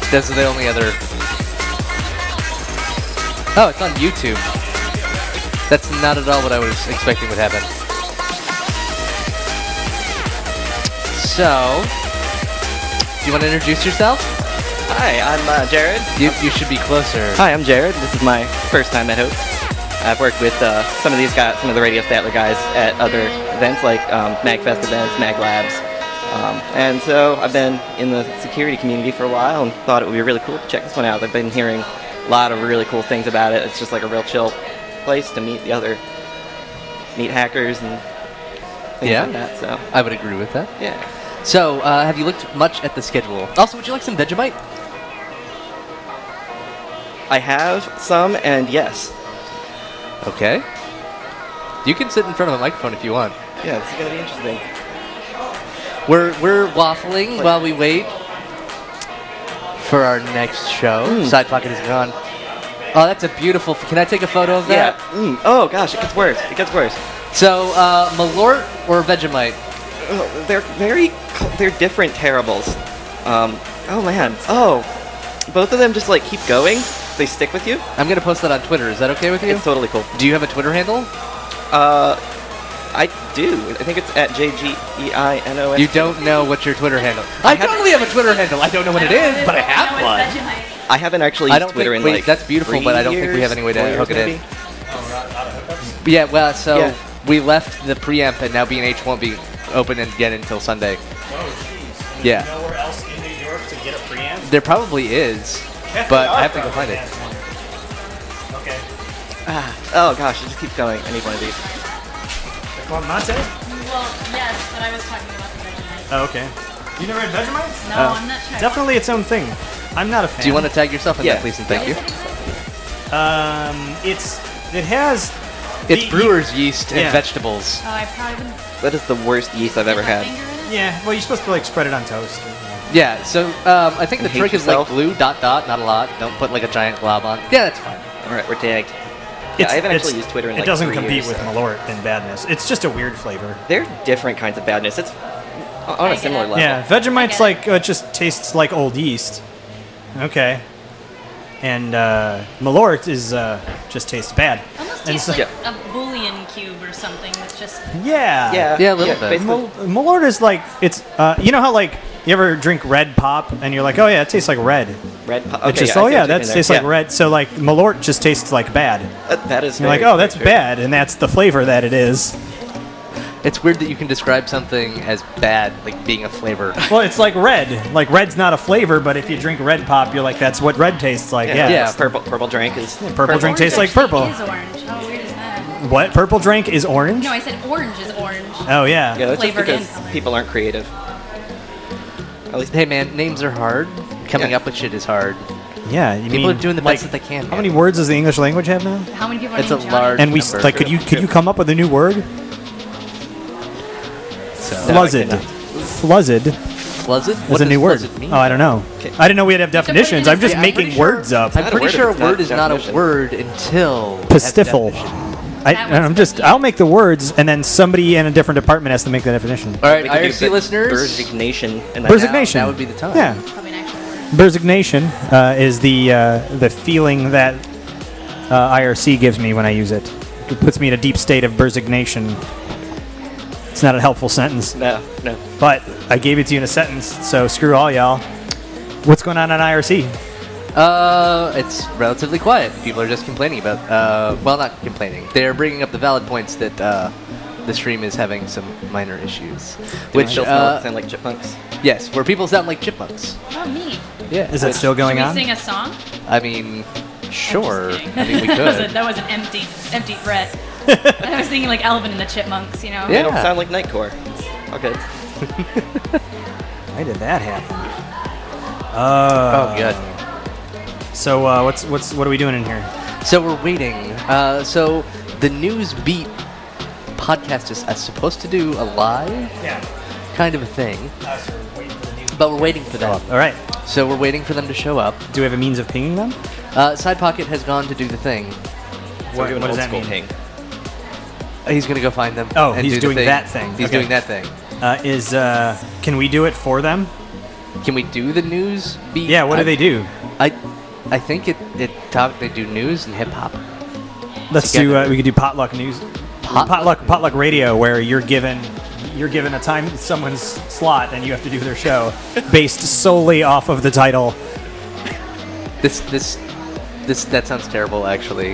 Those are the only other... Oh, it's on YouTube. That's not at all what I was expecting would happen. So, do you want to introduce yourself? Hi, I'm Jared. You should be closer. Hi, I'm Jared. This is my first time at Hope. I've worked with some of these guys, some of the Radio Statler guys at other events like MagFest events, Mag Labs. And so I've been in the security community for a while and thought it would be really cool to check this one out. I've been hearing a lot of really cool things about it. It's just like a real chill place to meet hackers and things like that. So I would agree with that. Yeah. So, have you looked much at the schedule? Also, would you like some Vegemite? I have some, and yes. Okay. You can sit in front of a microphone if you want. Yeah, this is gonna be interesting. We're waffling while we wait for our next show. Side Pocket is gone. Oh, that's a beautiful... Can I take a photo of that? Yeah. Oh, gosh, it gets worse. It gets worse. So, Malort or Vegemite? They're different terribles. Oh, man. Oh, both of them just, like, keep going. They stick with you. I'm going to post that on Twitter. Is that okay with you? It's totally cool. Do you have a Twitter handle? I do. I think it's at JGEINOS. You don't know what's your Twitter handle. I totally have a Twitter handle. I don't know what it is, but I have one. I haven't actually used Twitter in like that's beautiful, but I don't think we have any way to hook it in. Yeah, well, so Yeah. we left the preamp, and now B&H won't be open again until Sunday. Oh, jeez. Yeah. Do you know where else in New York to get a preamp? There probably is, but I have to go find it. Okay. Oh gosh, it just keeps going. I need one of these. Called Mate? Well, yes, but I was talking about the Vegemite. Oh, okay. You never had Vegemite? No, I'm not sure. Definitely its own thing. I'm not a fan. Do you want to tag yourself in that, please, and thank you? It has... It's the- brewer's yeast and yeah. vegetables. Oh, I probably wouldn't. That is the worst yeast I've ever had. Finger in it? Yeah, well, you're supposed to like spread it on toast. Yeah, so I think the hate trick is yourself. like glue, ... not a lot. Don't put like a giant glob on. Yeah, that's fine. All right, we're tagged. Yeah, I haven't actually used Twitter in like It doesn't 3 compete years, with so. Malort in badness. It's just a weird flavor. They're different kinds of badness. It's on a similar level. Yeah, Vegemite's like, it just tastes like old yeast. Okay. And Malort is just tastes bad. Almost And tastes so- like a bouillon cube or something that's just... Yeah. Yeah, a little bit. basically. Malort is like, it's, you know how like, you ever drink red pop and you're like, oh yeah, it tastes like red. Red pop. It Okay, just, I oh see yeah, what you that mean there. tastes like red. So like, Malort just tastes like bad. That is. You're like, very, oh, that's very true. bad, and that's the flavor that it is. It's weird that you can describe something as bad, like being a flavor. Well, it's like red. Like red's not a flavor, but if you drink red pop, you're like, that's what red tastes like. Yeah. Yeah. Purple drink is. Purple drink tastes like Orange purple. actually is orange. How weird is that? What? Purple drink is orange? No, I said orange is orange. Oh yeah. Yeah, that's just Flavored because and colored. people aren't creative. At least Hey man, names are hard. Coming Yeah. up with shit is hard. Yeah. You People mean, are doing the like, best that they can. How man. many words does the English language have now? How many people are It's a named Johnny? large- And we Number. like, could you come up with a new word? So, Fluzzed. Fluzzed Fluzzed? is What a does new word. fluzzed mean? Oh, I don't know. Okay. I didn't know we had to have definitions. I'm just Yeah, I'm making pretty sure- words up. I'm not a pretty word sure if a it's not word is not a definition. word until it has Pastifle. definition. I'll make the words, and then somebody in a different department has to make the definition. All right, we could do IRC listeners. Resignation. Resignation. Now would be the time. Yeah. Probably an actual word. Resignation is the feeling that IRC gives me when I use it. It puts me in a deep state of resignation. It's not a helpful sentence, No. but I gave it to you in a sentence, so screw all y'all. What's going on IRC? It's relatively quiet. People are just complaining about, well, not complaining. They're bringing up the valid points that the stream is having some minor issues. Which Which, sound like chipmunks. yes, where people sound like chipmunks. Oh, neat. Yeah. Is it still going Should we on? sing a song? I mean, sure. I'm just I kidding. mean, we could. that was an empty threat. I was thinking like Alvin and the Chipmunks, you know? They Yeah. don't sound like Nightcore. Okay. Why did that happen? Oh, good. So what are we doing in here? So we're waiting. So the News Beat podcast is supposed to do a live Yeah. kind of a thing, but we're waiting for them. All right. So we're waiting for them to show up. Do we have a means of pinging them? Side Pocket has gone to do the thing. So we're doing what old does that school mean? ping. He's going to go find them. Oh, and he's do the doing that thing. He's Okay. doing that thing. Can we do it for them? Can we do the news beat? Yeah, what do they do? I think they do news and hip hop. Let's Together. do. We could do potluck news, potluck radio, where you're given a time, someone's slot, and you have to do their show based solely off of the title. That sounds terrible, actually.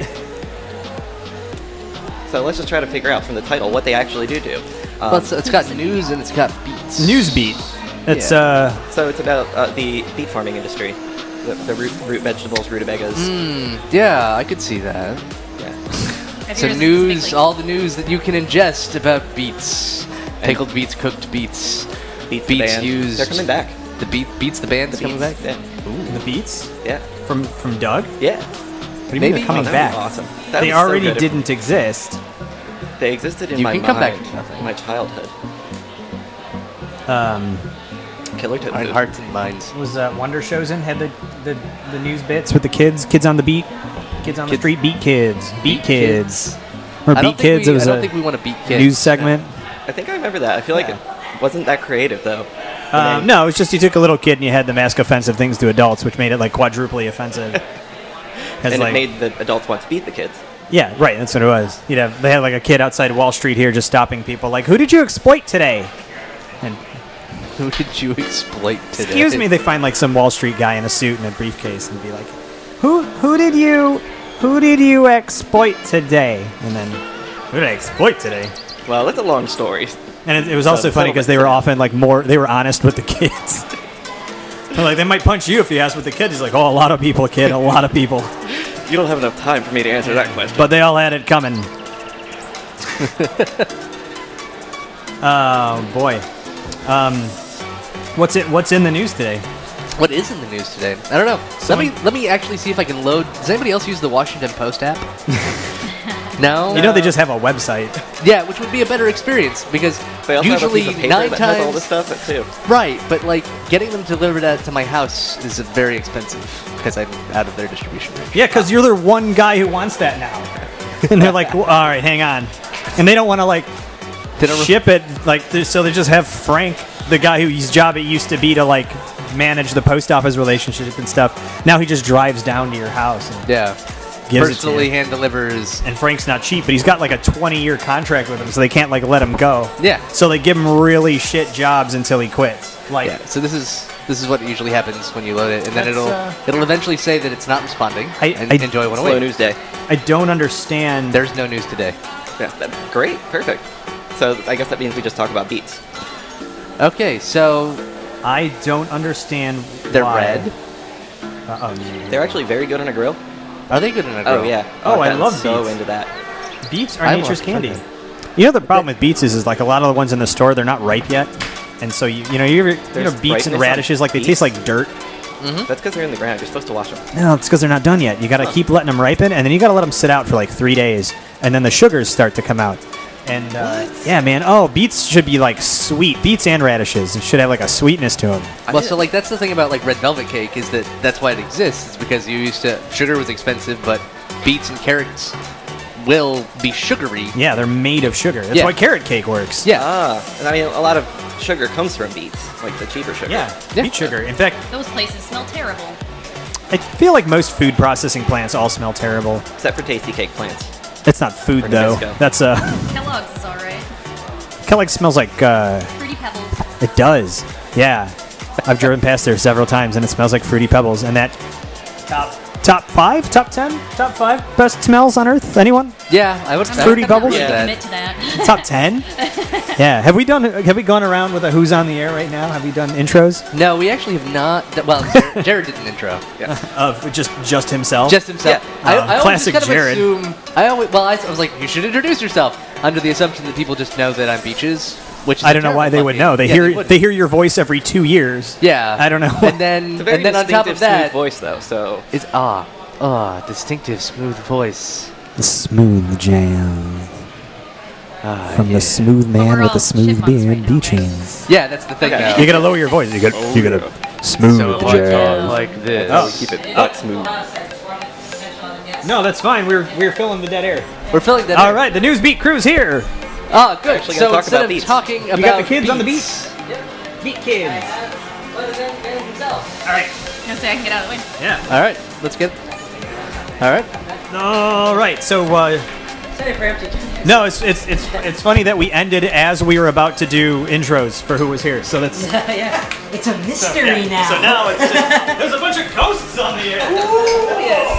So let's just try to figure out from the title what they actually do. Well, it's got news and it's got beats. News beat. It's So it's about the beet farming industry, the root vegetables, rutabagas. Yeah, I could see that. Yeah. Have So yours news, specifically- all the news that you can ingest about beets, pickled beets, cooked beets, Beats the band. used. They're coming back. The beets the band is coming back. Yeah. the beats Yeah. from Doug. Yeah. What do you mean Maybe- they're coming Oh, that back? was awesome. That They was so already good. didn't exist. They existed in You my can mind. come back to nothing. My childhood. Killer Tofu. Our hearts and minds. Was Wonder Chosen had the news bits with the kids on the beat, kids on the Kids. street, beat kids, Beat kids, or I don't beat think kids. we- It was I don't a think we want to beat kids. news segment. I think I remember that. I feel like it wasn't that creative though. No, it was just you took a little kid and you had them ask offensive things to adults, which made it like quadruply offensive. 'Cause, And like, it made the adults want to beat the kids. yeah, right. That's what it was. They had like a kid outside Wall Street here just stopping people, like, "Who did you exploit today?" And Who did you exploit today? excuse me, they find like some Wall Street guy in a suit and a briefcase and be like, "Who did you exploit today?" And then, "Who did I exploit today?" Well, that's a long story. And it was also funny because they were often like they were honest with the kids. They're like, they might punch you if you ask with the kid. He's like, "Oh, a lot of people, kid, a lot of people." You don't have enough time for me to answer that question. But they all had it coming. Oh boy. What's in the news today? What is in the news today? I don't know. Someone- Let me actually see if I can load. Does anybody else use the Washington Post app? No. You know they just have a website. Yeah, which would be a better experience because They also usually have a piece of paper 9 that has all times. this stuff too. Right, but like getting them delivered to my house is very expensive because I'm out of their distribution range. Yeah, because you're the one guy who wants that now. And they're like, "Well, all right, hang on," and they don't want to like They don't ship it so they just have Frank, the guy whose job it used to be to like manage the post office relationship and stuff. Now he just drives down to your house and Yeah. gives Personally it to you. hand delivers. And Frank's not cheap, but he's got like a 20-year contract with him, so they can't like let him go. Yeah. So they give him really shit jobs until he quits. Like, Yeah. So this is what usually happens when you load it, and then That's, it'll eventually say that it's not responding. and I- enjoy one Slow away. news day. I don't understand. There's no news today. Yeah, great, perfect. So I guess that means we just talk about beets. Okay, so I don't understand. they're why. red. They're actually very good on a grill. Are they good in a grill? Oh yeah. Oh, I I've love gotten so beets. into that. Beets are I nature's love candy. them. You know the problem with beets is like a lot of the ones in the store they're not ripe yet, and so you know There's beets and ripeness on radishes like they beets? taste like dirt. That's because they're in the ground. You're supposed to wash them. No, it's because they're not done yet. You got to keep letting them ripen, and then you got to let them sit out for like 3 days, and then the sugars start to come out. And yeah, man. Oh, beets should be like sweet. Beets and radishes. It should have like a sweetness to them. Well, so like that's the thing about like red velvet cake is that's why it exists. It's because sugar was expensive, but beets and carrots will be sugary. Yeah, they're made of sugar. That's Yeah. why carrot cake works. Yeah. And I mean, a lot of sugar comes from beets, like the cheaper sugar. Yeah, Yeah. beet sugar. In fact, Those places smell terrible. I feel like most food processing plants all smell terrible. Except for Tasty Cake plants. That's not food Or though. Nabisco. That's Kellogg's is alright. kind of like smells like Fruity Pebbles. it does. Yeah, I've driven past there several times and it smells like Fruity Pebbles. And that top 5, top 10, top 5 best smells on earth. Anyone? Yeah, I would. Fruity I would Bubbles? agree with Yeah. Commit to that. Top 10? Yeah. Have we gone around with a who's on the air right now? Have we done intros No, we actually have not. Well, Jared did an intro. Yeah. of just himself? Just himself. Yeah. I always Classic just kind of Jared. assume. I was like, you should introduce yourself, under the assumption that people just know that I'm Beaches. Which is I don't know why they would know. They hear your voice every 2 years. Yeah. I don't know. And then It's a very on top distinctive, of that, smooth voice, though. So it's distinctive smooth voice. The smooth jam from yeah. the smooth But man we're with all the smooth chipmunks beard, right now, Bee right? Chains. Yeah, that's the thing. Okay. Now. You gotta lower your voice. You gotta smooth So if I talk like this. that's how we keep it butt smooth. No, that's fine. We're filling the dead air. We're filling that. All in. right, the news beat crew's here. Oh, good. Actually So gonna talk instead about of beats. talking about You got the kids on the beats, Beat kids. All right. No, say I can get out of the way. Yeah. All right, let's get. All right. All right. So. Sorry for empty. No, it's funny that we ended as we were about to do intros for who was here. So that's Yeah. It's a mystery now. So now it's just there's a bunch of ghosts on the air. Ooh, yes.